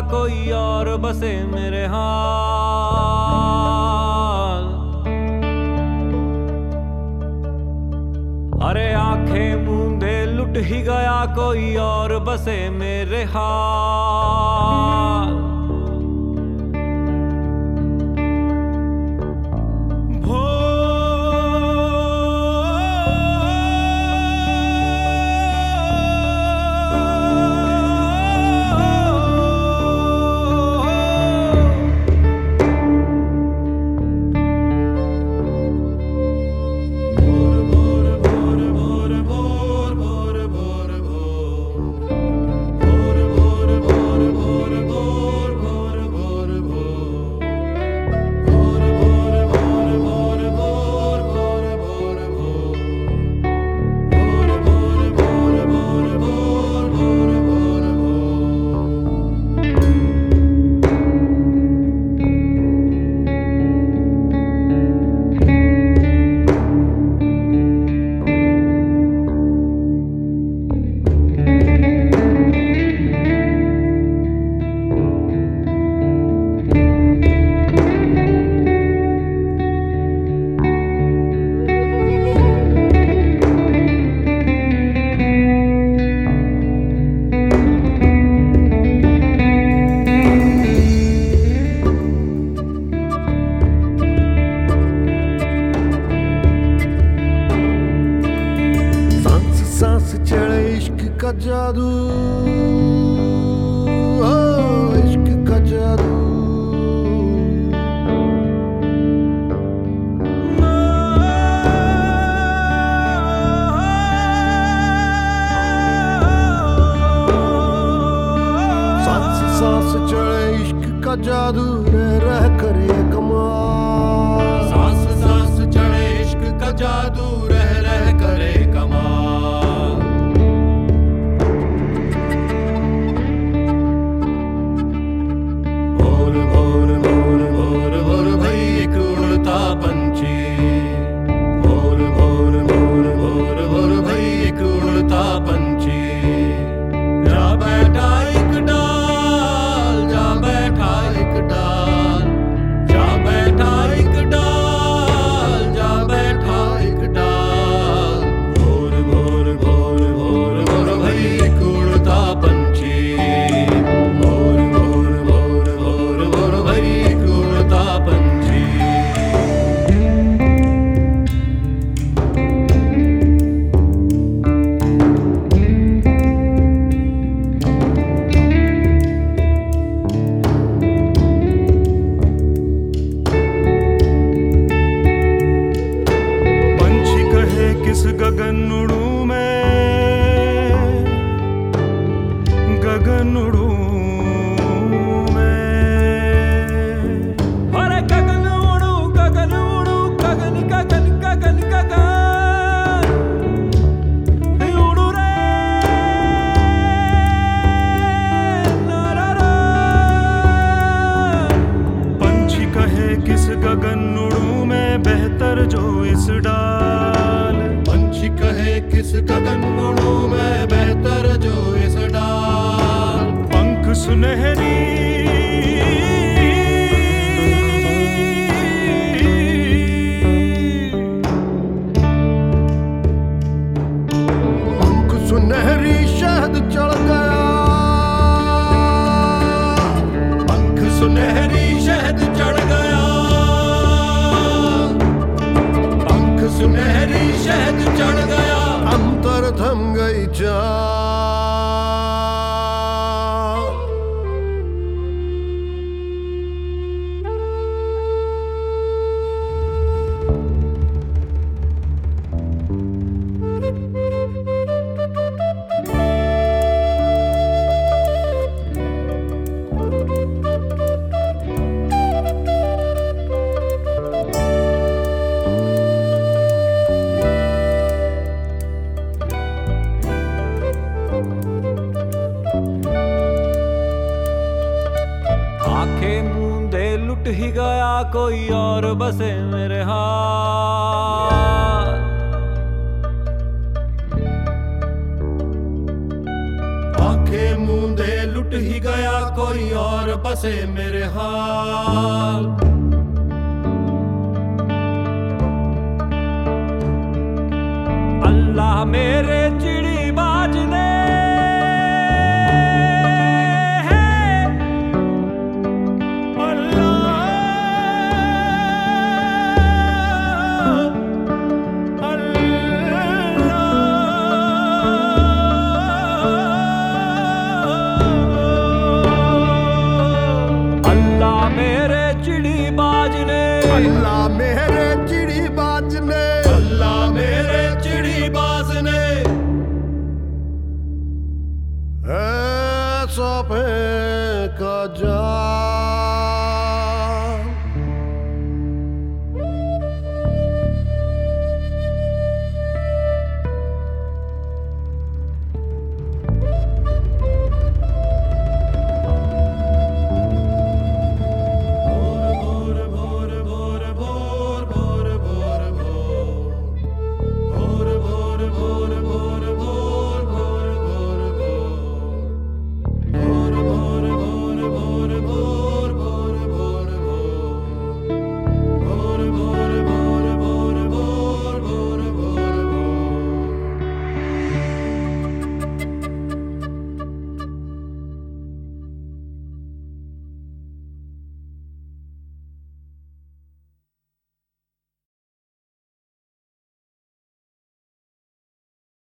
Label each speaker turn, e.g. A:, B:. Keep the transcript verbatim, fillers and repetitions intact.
A: कोई और बसे मेरे हाल। अरे आंखें मूंदे लुट ही गया कोई और बसे मेरे हाल।
B: सांस चढ़े इश्क का जादू, ओ इश्क का जादू। सांस सांस चढ़े इश्क का जादू, रह रह करे कमाल।
C: सांस सांस चढ़े इश्क का जादू, रह रह करे कमाल।
D: गगन उड़ू मैं, गगन उड़ू मैं।
A: अरे गगन उड़ू गगन उड़ू गगन गगन गगन गगन उड़ू रे नारा।
D: पंछी कहे किस गगन उड़ू मैं, बेहतर जो इस डाल।
C: पंछी कहे किस गगन उड़ू मैं, बेहतर जो इस डाल।
D: पंख सुनहरी
B: पंख सुनहरी शहद चढ़ गया,
C: पंख सुनहरी शहद चढ़ गया। पंख सुनहरी शहद चढ़ गया,
B: अंतर थम गई चाल।
A: लुट ही गया कोई और बसे मेरे हाथ।
C: आंखें आंखें मूंदे लुट ही गया कोई और बसे मेरे हाल।
A: अल्लाह मेरे चिड़ी बाज ने
B: अल्लाह मेरे